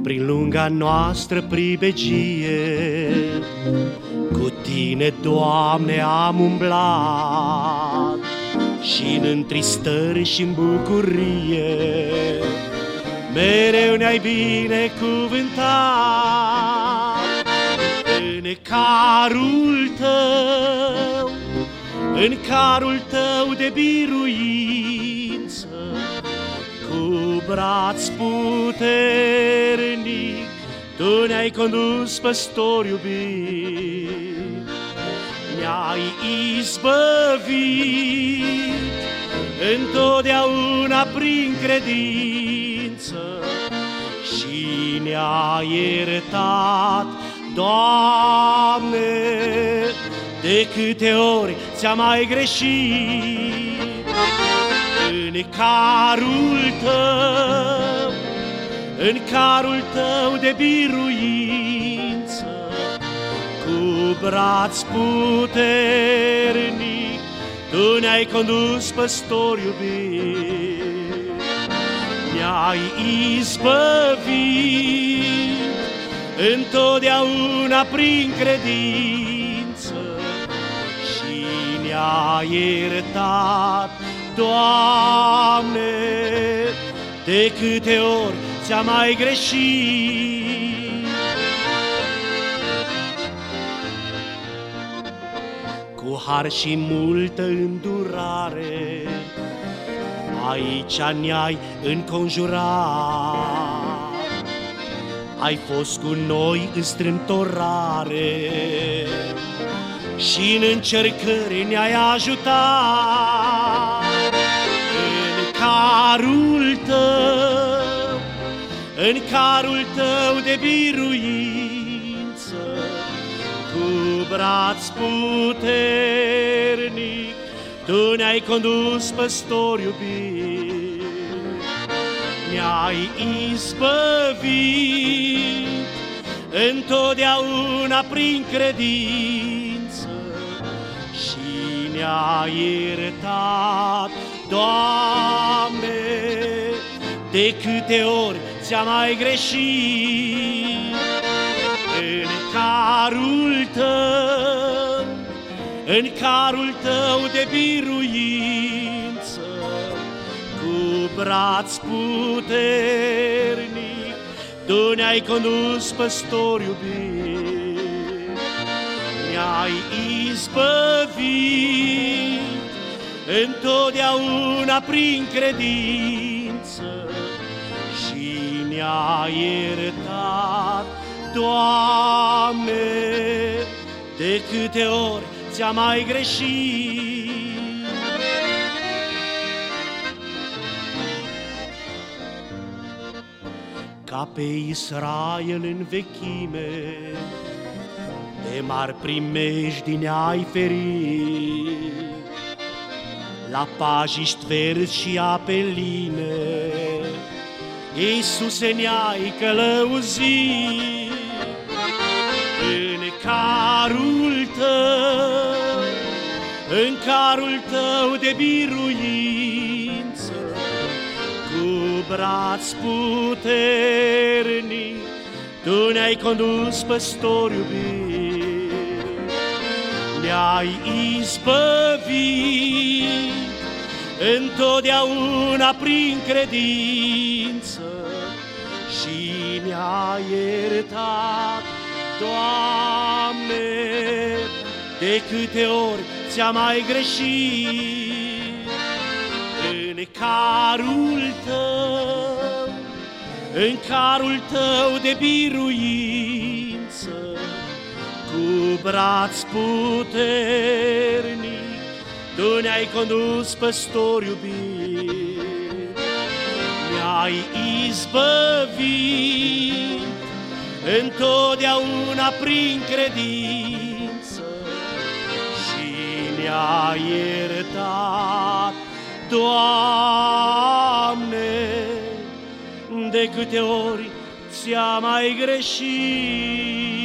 prin lunga noastră pribegie. Cu Tine, Doamne, am umblat și în întristări și în bucurie mereu ne-ai binecuvântat. În carul Tău de biruință, cu braț puternic, Tu ne-ai condus, păstor iubit. Ne-ai izbăvit întotdeauna prin credință și ne-ai iertat, Doamne, de câte ori ți-am mai greșit. În carul Tău de biruință, cu braț puternic, Tu ne-ai condus, păstor iubit. Ne-ai izbăvit întotdeauna prin credință și ne-ai iertat, Doamne, de câte ori ți-am mai greșit. Cu har și multă îndurare aici ne-ai înconjurat. Ai fost cu noi în strâmtorare și în încercări ne-ai ajutat. În carul Tău de biruință, cu braț puternic, Tu ne-ai condus, păstor iubit. Ne-ai izbăvit întotdeauna prin credință și ne-ai iertat, Doamne, de câte ori ți-am mai greșit. În carul Tău de biruință, cu braț puternic, Tu ne-ai condus, păstor iubit. Ne-ai izbăvit întotdeauna prin credință și ne-ai iertat, Doamne, de câte ori ți-am mai greșit. Ca pe Israel în vechime, de mari primejdii ne-ai ferit. La pajiști verzi și ape line, Iisuse, ne-ai călăuzit. În carul Tău de biruință, cu braț puternic, Tu ne-ai condus, păstor iubit. Ne-ai izbăvit întotdeauna prin credință și ne-ai iertat, Doamne, de câte ori ți-am mai greșit. În carul Tău de biruință, cu braț puternic, Tu ne-ai condus, păstor iubit. Ne-ai izbăvit întotdeauna prin credință și ne-ai iertat, Doamne, de câte ori ți-am mai greșit.